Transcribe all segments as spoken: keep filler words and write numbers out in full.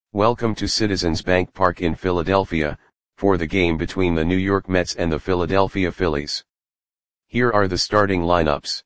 Welcome to Citizens Bank Park in Philadelphia, for the game between the New York Mets and the Philadelphia Phillies. Here are the starting lineups.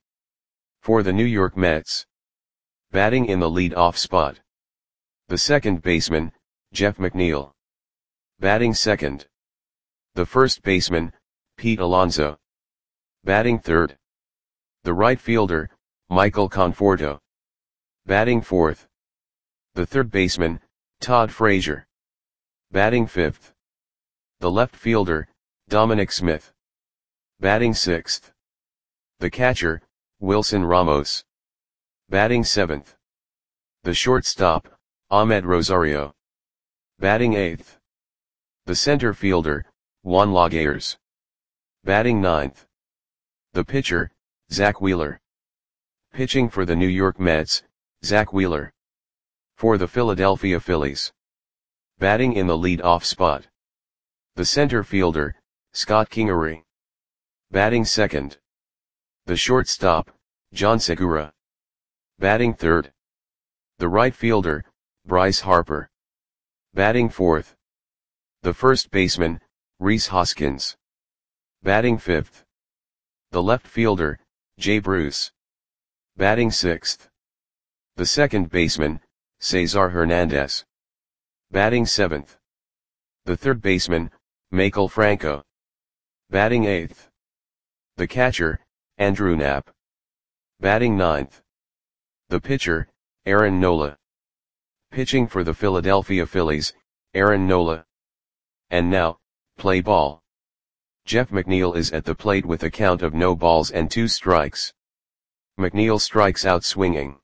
For the New York Mets. Batting in the lead-off spot. The second baseman, Jeff McNeil. Batting second. The first baseman, Pete Alonso. Batting third. The right fielder, Michael Conforto. Batting fourth. The third baseman, Todd Frazier. Batting fifth. The left fielder, Dominic Smith. Batting sixth. The catcher, Wilson Ramos. Batting seventh. The shortstop, Ahmed Rosario. Batting eighth. The center fielder, Juan Lagares. Batting ninth. The pitcher, Zack Wheeler. Pitching for the New York Mets, Zack Wheeler. For the Philadelphia Phillies. Batting in the lead-off spot. The center fielder, Scott Kingery. Batting second. The shortstop, John Segura. Batting third. The right fielder, Bryce Harper. Batting fourth. The first baseman, Rhys Hoskins. Batting fifth. The left fielder, Jay Bruce. Batting sixth. The second baseman, Cesar Hernandez. Batting seventh. The third baseman, Maikel Franco. Batting eighth. The catcher, Andrew Knapp. Batting ninth. The pitcher, Aaron Nola. Pitching for the Philadelphia Phillies, Aaron Nola. And now, play ball. Jeff McNeil is at the plate with a count of no balls and two strikes. McNeil strikes out swinging.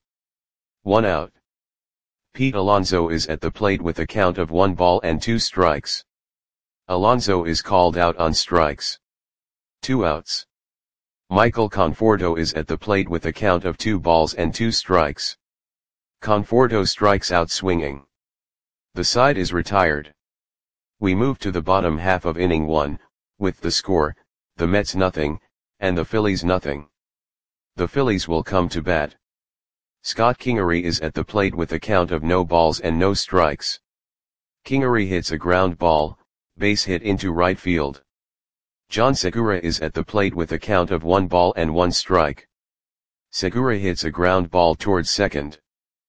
One out. Pete Alonso is at the plate with a count of one ball and two strikes. Alonso is called out on strikes. Two outs. Michael Conforto is at the plate with a count of two balls and two strikes. Conforto strikes out swinging. The side is retired. We move to the bottom half of inning one, with the score, the Mets nothing, and the Phillies nothing. The Phillies will come to bat. Scott Kingery is at the plate with a count of no balls and no strikes. Kingery hits a ground ball, base hit into right field. John Segura is at the plate with a count of one ball and one strike. Segura hits a ground ball towards second.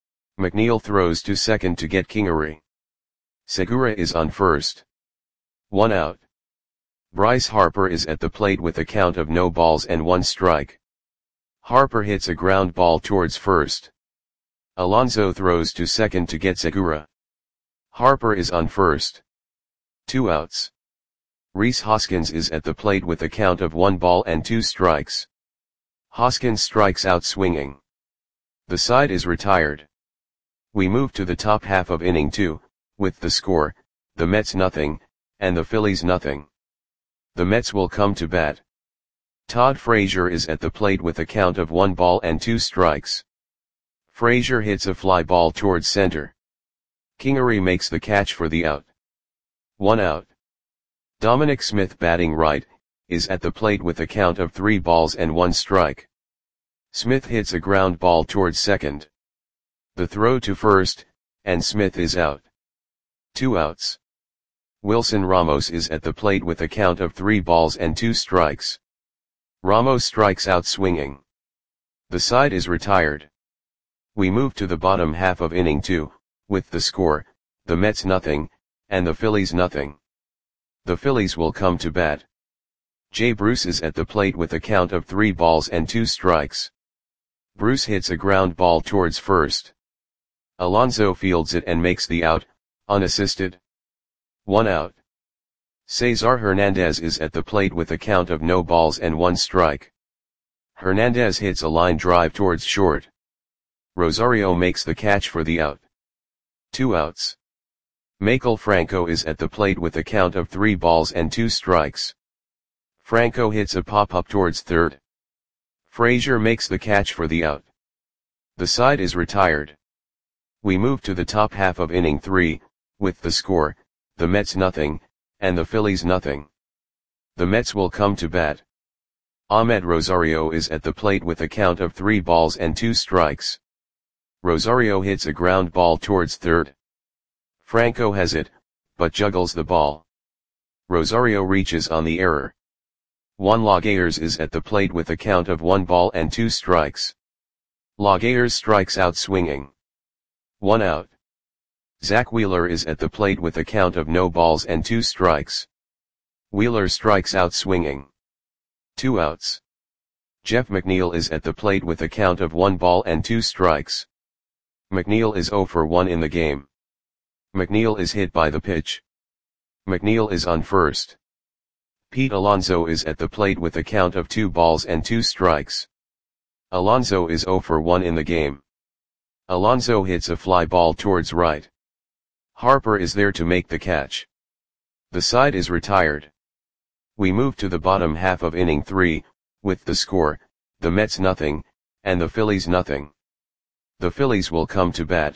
McNeil throws to second to get Kingery. Segura is on first. One out. Bryce Harper is at the plate with a count of no balls and one strike. Harper hits a ground ball towards first. Alonso throws to second to get Segura. Harper is on first. Two outs. Rhys Hoskins is at the plate with a count of one ball and two strikes. Hoskins strikes out swinging. The side is retired. We move to the top half of inning two, with the score, the Mets nothing, and the Phillies nothing. The Mets will come to bat. Todd Frazier is at the plate with a count of one ball and two strikes. Frazier hits a fly ball towards center. Kingery makes the catch for the out. One out. Dominic Smith, batting right, is at the plate with a count of three balls and one strike. Smith hits a ground ball towards second. The throw to first, and Smith is out. Two outs. Wilson Ramos is at the plate with a count of three balls and two strikes. Ramos strikes out swinging. The side is retired. We move to the bottom half of inning two, with the score, the Mets nothing, and the Phillies nothing. The Phillies will come to bat. Jay Bruce is at the plate with a count of three balls and two strikes. Bruce hits a ground ball towards first. Alonso fields it and makes the out, unassisted. One out. Cesar Hernandez is at the plate with a count of no balls and one strike. Hernandez hits a line drive towards short. Rosario makes the catch for the out. Two outs. Maikel Franco is at the plate with a count of three balls and two strikes. Franco hits a pop-up towards third. Frazier makes the catch for the out. The side is retired. We move to the top half of inning three, with the score, the Mets nothing, and the Phillies nothing. The Mets will come to bat. Ahmed Rosario is at the plate with a count of three balls and two strikes. Rosario hits a ground ball towards third. Franco has it, but juggles the ball. Rosario reaches on the error. Juan Laguerres is at the plate with a count of one ball and two strikes. Laguerres strikes out swinging. One out. Zach Wheeler is at the plate with a count of no balls and two strikes. Wheeler strikes out swinging. Two outs. Jeff McNeil is at the plate with a count of one ball and two strikes. McNeil is zero for one in the game. McNeil is hit by the pitch. McNeil is on first. Pete Alonso is at the plate with a count of two balls and two strikes. Alonso is zero for one in the game. Alonso hits a fly ball towards right. Harper is there to make the catch. The side is retired. We move to the bottom half of inning three, with the score, the Mets nothing, and the Phillies nothing. The Phillies will come to bat.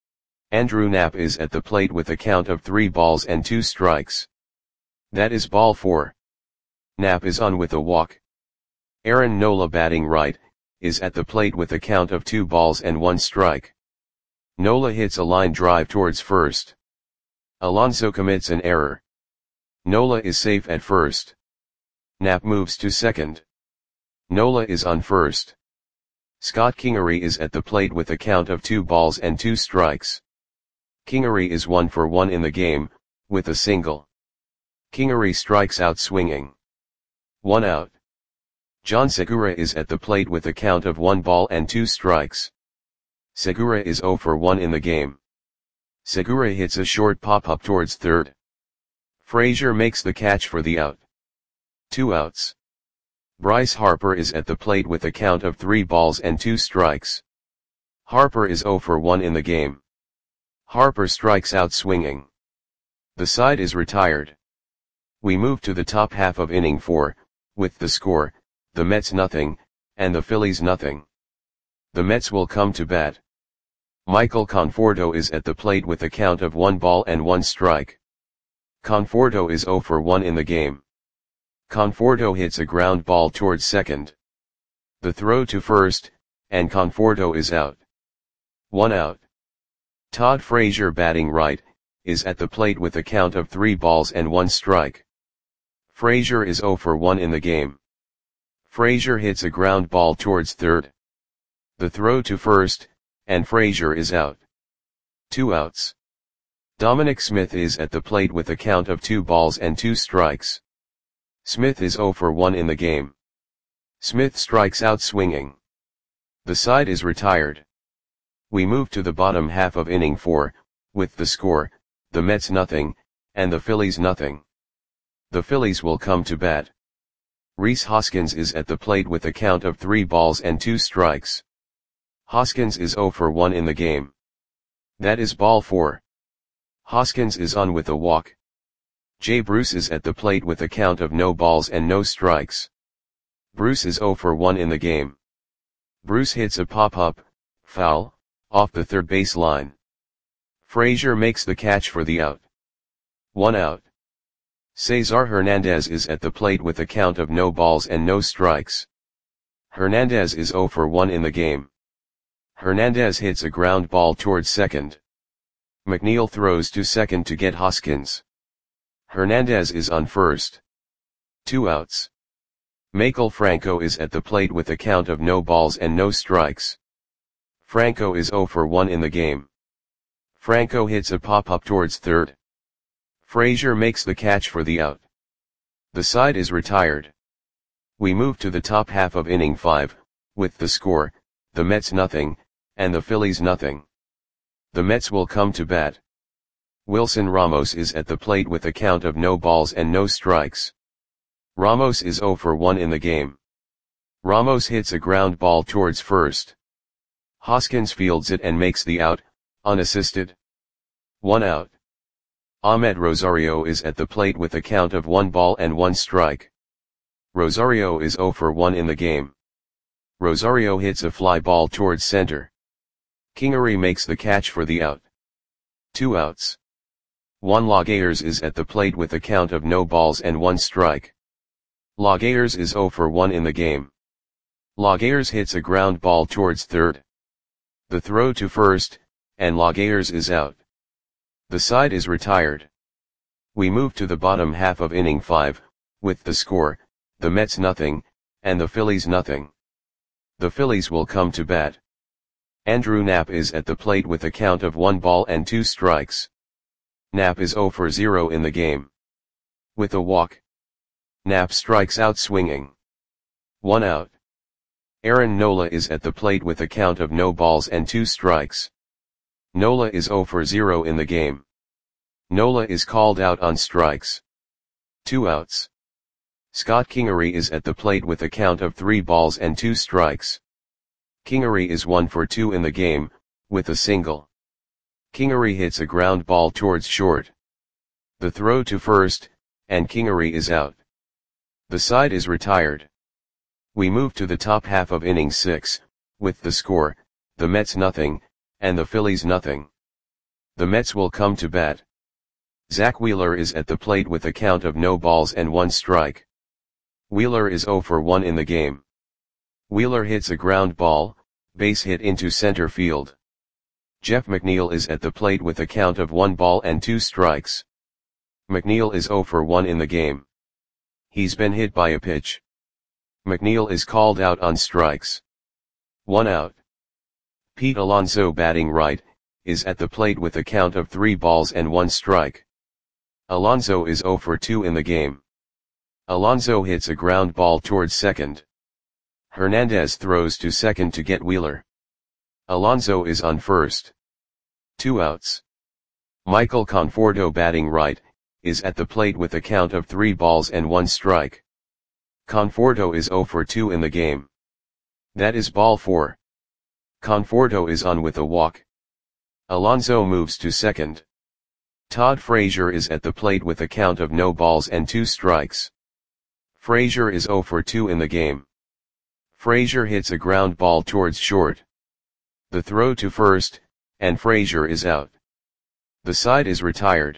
Andrew Knapp is at the plate with a count of three balls and two strikes. That is ball four. Knapp is on with a walk. Aaron Nola batting right, is at the plate with a count of two balls and one strike. Nola hits a line drive towards first. Alonso commits an error. Nola is safe at first. Knapp moves to second. Nola is on first. Scott Kingery is at the plate with a count of two balls and two strikes. Kingery is one for one in the game, with a single. Kingery strikes out swinging. One out. John Segura is at the plate with a count of one ball and two strikes. Segura is zero for one in the game. Segura hits a short pop-up towards third. Frazier makes the catch for the out. Two outs. Bryce Harper is at the plate with a count of three balls and two strikes. Harper is zero for one in the game. Harper strikes out swinging. The side is retired. We move to the top half of inning four, with the score, the Mets nothing, and the Phillies nothing. The Mets will come to bat. Michael Conforto is at the plate with a count of one ball and one strike. Conforto is zero for one in the game. Conforto hits a ground ball towards second. The throw to first, and Conforto is out. One out. Todd Frazier batting right, is at the plate with a count of three balls and one strike. Frazier is zero for one in the game. Frazier hits a ground ball towards third. The throw to first, and Frazier is out. Two outs. Dominic Smith is at the plate with a count of two balls and two strikes. Smith is zero for one in the game. Smith strikes out swinging. The side is retired. We move to the bottom half of inning four, with the score, the Mets nothing, and the Phillies nothing. The Phillies will come to bat. Rhys Hoskins is at the plate with a count of three balls and two strikes. Hoskins is zero for one in the game. That is ball four. Hoskins is on with a walk. Jay Bruce is at the plate with a count of no balls and no strikes. Bruce is zero for one in the game. Bruce hits a pop-up, foul, off the third base line. Frazier makes the catch for the out. One out. Cesar Hernandez is at the plate with a count of no balls and no strikes. Hernandez is zero for one in the game. Hernandez hits a ground ball towards second. McNeil throws to second to get Hoskins. Hernandez is on first. Two outs. Maikel Franco is at the plate with a count of no balls and no strikes. Franco is zero for one in the game. Franco hits a pop-up towards third. Frazier makes the catch for the out. The side is retired. We move to the top half of inning five, with the score, the Mets nothing, and the Phillies nothing. The Mets will come to bat. Wilson Ramos is at the plate with a count of no balls and no strikes. Ramos is zero for one in the game. Ramos hits a ground ball towards first. Hoskins fields it and makes the out, unassisted. One out. Ahmed Rosario is at the plate with a count of one ball and one strike. Rosario is zero for one in the game. Rosario hits a fly ball towards center. Kingery makes the catch for the out. Two outs. Juan Laguerres is at the plate with a count of no balls and one strike. Laguerres is zero for one in the game. Laguerres hits a ground ball towards third. The throw to first, and Laguerres is out. The side is retired. We move to the bottom half of inning five, with the score, the Mets nothing, and the Phillies nothing. The Phillies will come to bat. Andrew Knapp is at the plate with a count of one ball and two strikes. Knapp is zero for zero in the game. With a walk, Knapp strikes out swinging. One out. Aaron Nola is at the plate with a count of no balls and two strikes. Nola is zero for zero in the game. Nola is called out on strikes. Two outs. Scott Kingery is at the plate with a count of three balls and two strikes. Kingery is one for two in the game, with a single. Kingery hits a ground ball towards short. The throw to first, and Kingery is out. The side is retired. We move to the top half of inning six, with the score, the Mets nothing, and the Phillies nothing. The Mets will come to bat. Zach Wheeler is at the plate with a count of no balls and one strike. Wheeler is zero for one in the game. Wheeler hits a ground ball, base hit into center field. Jeff McNeil is at the plate with a count of one ball and two strikes. McNeil is zero for one in the game. He's been hit by a pitch. McNeil is called out on strikes. One out. Pete Alonso, batting right, is at the plate with a count of three balls and one strike. Alonso is zero for two in the game. Alonso hits a ground ball towards second. Hernandez throws to second to get Wheeler. Alonso is on first. Two outs. Michael Conforto, batting right, is at the plate with a count of three balls and one strike. Conforto is zero for two in the game. That is ball four. Conforto is on with a walk. Alonso moves to second. Todd Frazier is at the plate with a count of no balls and two strikes. Frazier is zero for two in the game. Frazier hits a ground ball towards short. The throw to first, and Frazier is out. The side is retired.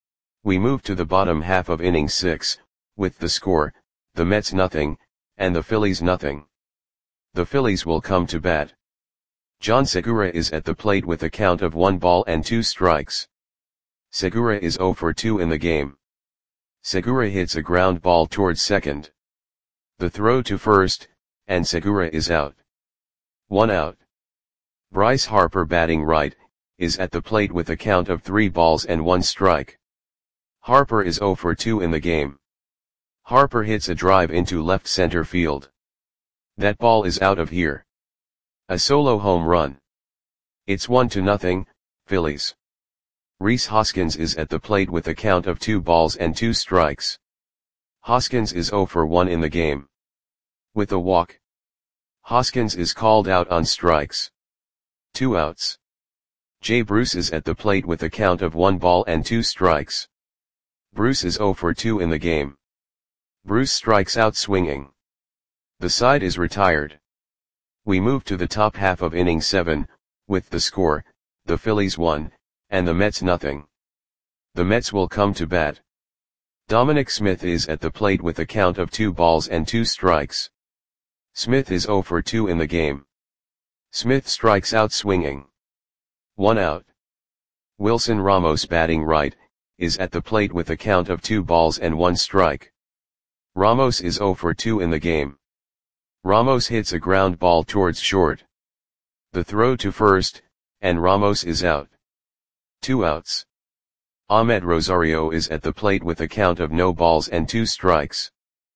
We move to the bottom half of inning six, with the score, the Mets nothing, and the Phillies nothing. The Phillies will come to bat. John Segura is at the plate with a count of one ball and two strikes. Segura is zero for two in the game. Segura hits a ground ball towards second. The throw to first, and Segura is out. One out. Bryce Harper, batting right, is at the plate with a count of three balls and one strike. Harper is zero for two in the game. Harper hits a drive into left center field. That ball is out of here. A solo home run. It's one to nothing, Phillies. Rhys Hoskins is at the plate with a count of two balls and two strikes. Hoskins is zero for one in the game. With a walk, Hoskins is called out on strikes. Two outs. Jay Bruce is at the plate with a count of one ball and two strikes. Bruce is zero for two in the game. Bruce strikes out swinging. The side is retired. We move to the top half of inning seven, with the score, the Phillies one, and the Mets nothing. The Mets will come to bat. Dominic Smith is at the plate with a count of two balls and two strikes. Smith is zero for two in the game. Smith strikes out swinging. One out. Wilson Ramos, batting right, is at the plate with a count of two balls and one strike. Ramos is zero for two in the game. Ramos hits a ground ball towards short. The throw to first, and Ramos is out. Two outs. Ahmed Rosario is at the plate with a count of no balls and two strikes.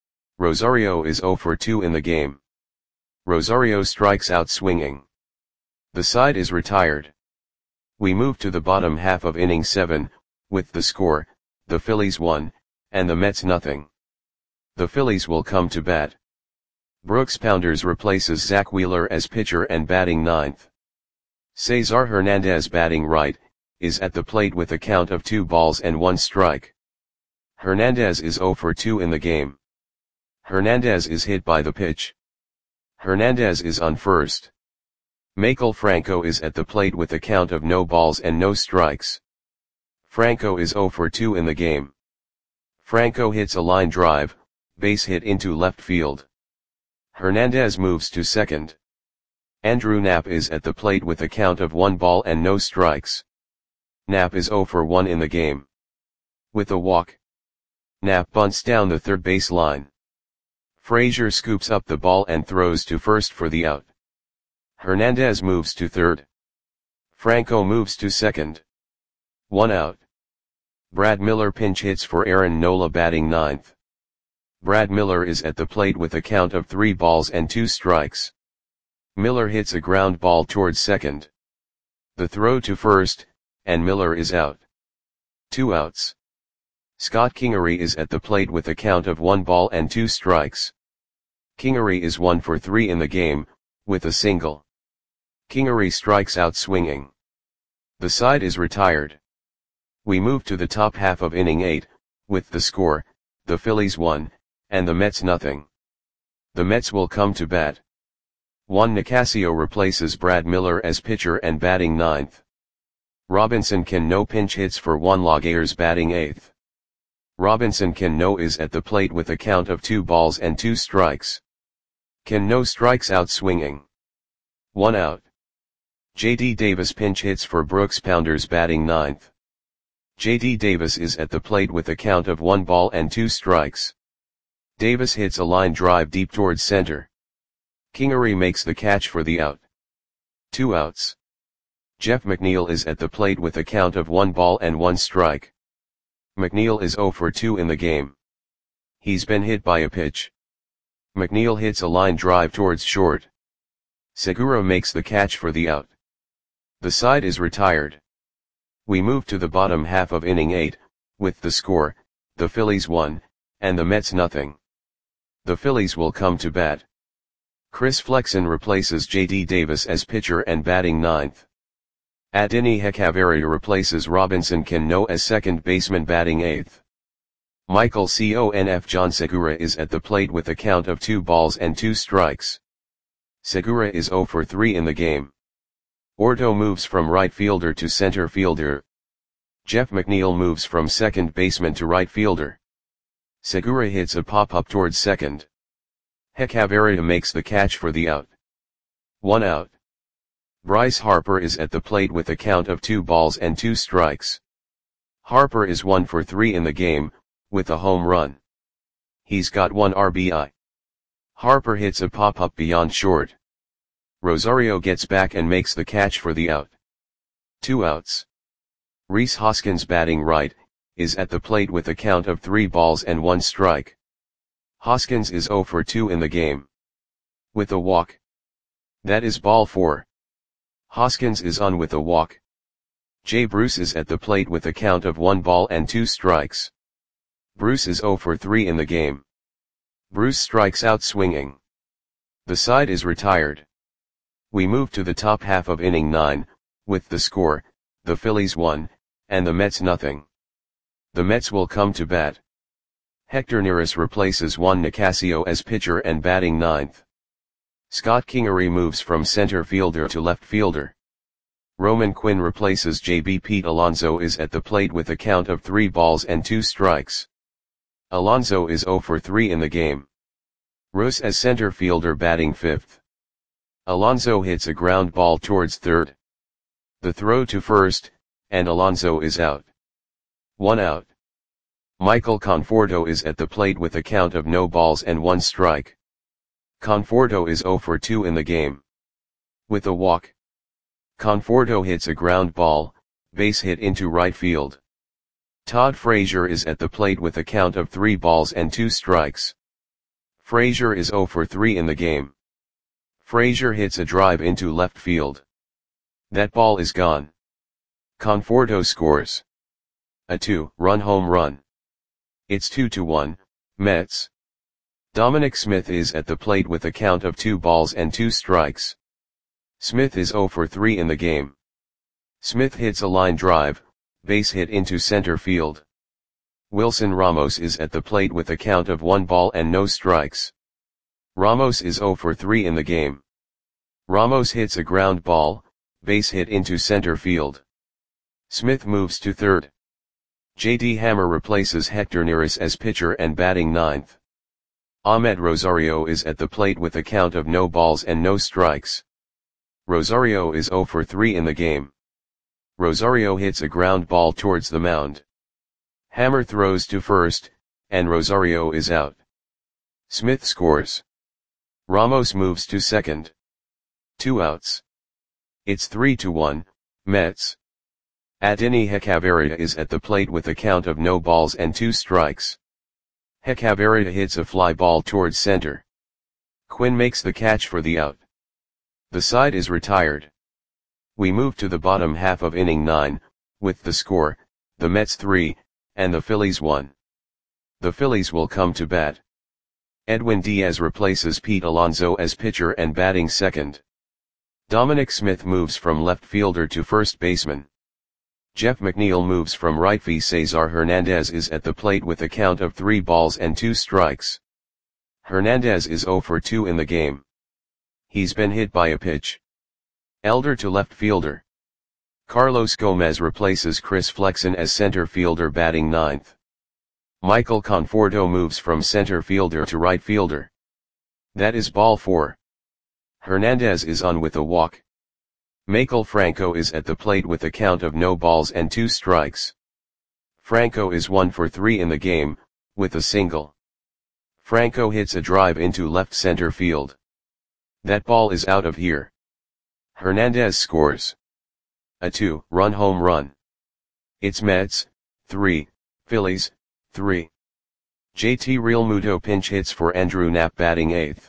Rosario is zero for two in the game. Rosario strikes out swinging. The side is retired. We move to the bottom half of inning seven, with the score, the Phillies one, and the Mets nothing. The Phillies will come to bat. Brooks Pounders replaces Zach Wheeler as pitcher and batting ninth. Cesar Hernandez, batting right, is at the plate with a count of two balls and one strike. Hernandez is zero for two in the game. Hernandez is hit by the pitch. Hernandez is on first. Maikel Franco is at the plate with a count of no balls and no strikes. Franco is zero for two in the game. Franco hits a line drive, base hit into left field. Hernandez moves to second. Andrew Knapp is at the plate with a count of one ball and no strikes. Knapp is zero for one in the game. With a walk, Knapp bunts down the third base line. Frazier scoops up the ball and throws to first for the out. Hernandez moves to third. Franco moves to second. One out. Brad Miller pinch hits for Aaron Nola batting ninth. Brad Miller is at the plate with a count of three balls and two strikes. Miller hits a ground ball towards second. The throw to first, and Miller is out. Two outs. Scott Kingery is at the plate with a count of one ball and two strikes. Kingery is one for three in the game, with a single. Kingery strikes out swinging. The side is retired. We move to the top half of inning eight, with the score, the Phillies one, and the Mets nothing. The Mets will come to bat. Juan Nicasio replaces Brad Miller as pitcher and batting ninth. Robinson Cano pinch hits for Juan Laguerre batting eighth. Robinson Cano is at the plate with a count of two balls and two strikes. Cano strikes out swinging. One out. J D Davis pinch hits for Brooks Pounders batting ninth. J D Davis is at the plate with a count of one ball and two strikes. Davis hits a line drive deep towards center. Kingery makes the catch for the out. Two outs. Jeff McNeil is at the plate with a count of one ball and one strike. McNeil is zero for two in the game. He's been hit by a pitch. McNeil hits a line drive towards short. Segura makes the catch for the out. The side is retired. We move to the bottom half of inning eight, with the score, the Phillies one, and the Mets nothing. The Phillies will come to bat. Chris Flexen replaces J D Davis as pitcher and batting ninth. Adeiny Hechavarria replaces Robinson Cano as second baseman batting eighth. Michael Conf John Segura is at the plate with a count of two balls and two strikes. Segura is zero for three in the game. Orto moves from right fielder to center fielder. Jeff McNeil moves from second baseman to right fielder. Segura hits a pop-up towards second. Hechavarria makes the catch for the out. One out. Bryce Harper is at the plate with a count of two balls and two strikes. Harper is one for three in the game, with a home run. He's got one R B I. Harper hits a pop-up beyond short. Rosario gets back and makes the catch for the out. Two outs. Rhys Hoskins batting right, is at the plate with a count of three balls and one strike. Hoskins is zero for two in the game. With a walk. That is ball four. Hoskins is on with a walk. Jay Bruce is at the plate with a count of one ball and two strikes. Bruce is zero for three in the game. Bruce strikes out swinging. The side is retired. We move to the top half of inning nine, with the score, the Phillies one, and the Mets nothing. The Mets will come to bat. Hector Neris replaces Juan Nicasio as pitcher and batting ninth. Scott Kingery moves from center fielder to left fielder. Roman Quinn replaces J B Pete Alonso is at the plate with a count of three balls and two strikes. Alonso is zero for three in the game. Rose as center fielder batting fifth. Alonso hits a ground ball towards third. The throw to first, and Alonso is out. One out. Michael Conforto is at the plate with a count of no balls and one strike. Conforto is zero for two in the game. With a walk. Conforto hits a ground ball, base hit into right field. Todd Frazier is at the plate with a count of three balls and two strikes. Frazier is zero for three in the game. Frazier hits a drive into left field. That ball is gone. Conforto scores a two-run home run. It's two to one, Mets. Dominic Smith is at the plate with a count of two balls and two strikes. Smith is zero for three in the game. Smith hits a line drive, base hit into center field. Wilson Ramos is at the plate with a count of one ball and no strikes. Ramos is zero for three in the game. Ramos hits a ground ball, base hit into center field. Smith moves to third. J D Hammer replaces Hector Neris as pitcher and batting ninth. Ahmed Rosario is at the plate with a count of no balls and no strikes. Rosario is zero for three in the game. Rosario hits a ground ball towards the mound. Hammer throws to first, and Rosario is out. Smith scores. Ramos moves to second. Two outs. It's three to one, Mets. Adeiny Hechavarria is at the plate with a count of no balls and two strikes. Hechavarria hits a fly ball towards center. Quinn makes the catch for the out. The side is retired. We move to the bottom half of inning nine, with the score, the Mets three, and the Phillies one. The Phillies will come to bat. Edwin Diaz replaces Pete Alonso as pitcher and batting second. Dominic Smith moves from left fielder to first baseman. Jeff McNeil moves from right field. Cesar Hernandez is at the plate with a count of three balls and two strikes. Hernandez is zero for two in the game. He's been hit by a pitch. Elder to left fielder. Carlos Gomez replaces Chris Flexen as center fielder batting ninth. Michael Conforto moves from center fielder to right fielder. That is ball four. Hernandez is on with a walk. Maikel Franco is at the plate with a count of no balls and two strikes. Franco is one for three in the game, with a single. Franco hits a drive into left center field. That ball is out of here. Hernandez scores. A two-run home run. It's Mets, three, Phillies, three. J T Realmuto pinch hits for Andrew Knapp batting eighth.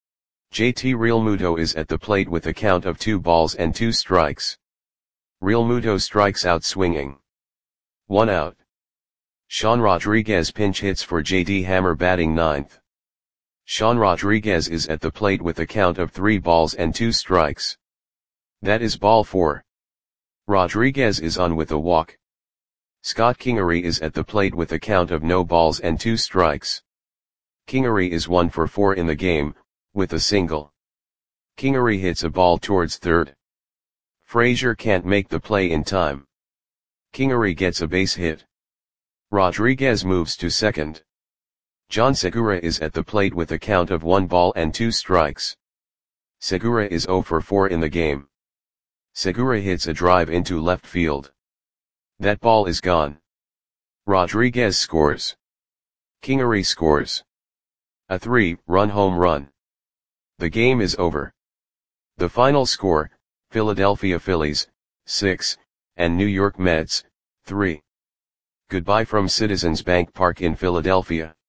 J T Realmuto is at the plate with a count of two balls and two strikes. Realmuto strikes out swinging. One out. Sean Rodriguez pinch hits for J D Hammer batting ninth. Sean Rodriguez is at the plate with a count of three balls and two strikes. That is ball four. Rodriguez is on with a walk. Scott Kingery is at the plate with a count of no balls and two strikes. Kingery is one for four in the game, with a single. Kingery hits a ball towards third. Frazier can't make the play in time. Kingery gets a base hit. Rodriguez moves to second. John Segura is at the plate with a count of one ball and two strikes. Segura is zero for four in the game. Segura hits a drive into left field. That ball is gone. Rodriguez scores. Kingery scores. A three-run home run. The game is over. The final score, Philadelphia Phillies, six, and New York Mets, three. Goodbye from Citizens Bank Park in Philadelphia.